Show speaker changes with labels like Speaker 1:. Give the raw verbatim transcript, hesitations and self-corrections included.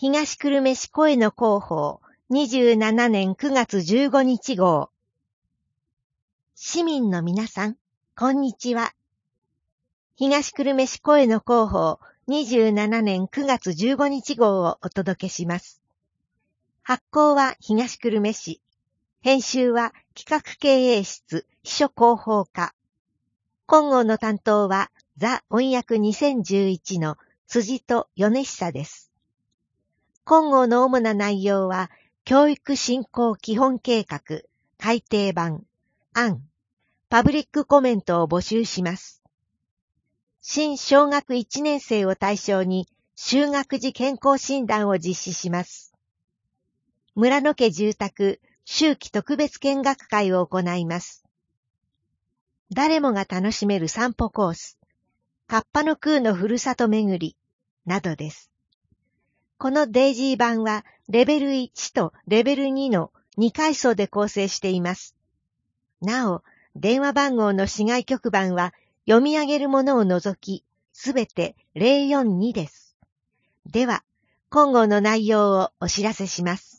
Speaker 1: 東久留米市声の広報にじゅうななねんくがつじゅうごにち号。市民の皆さん、こんにちは。東久留米市声の広報にじゅうななねんくがつじゅうごにち号をお届けします。発行は東久留米市。編集は企画経営室秘書広報課。今号の担当はザ音訳にせんじゅういちの辻と米久です。今号の主な内容は、教育振興基本計画、改訂版、案、パブリックコメントを募集します。新小学いちねん生を対象に、就学時健康診断を実施します。村野家住宅、秋季特別見学会を行います。誰もが楽しめる散歩コース、カッパの空のふるさと巡り、などです。このデイジー版はレベルいちとレベルにのにかい層で構成しています。なお、電話番号の市外局番は読み上げるものを除き、すべてゼロよんにです。では、今号の内容をお知らせします。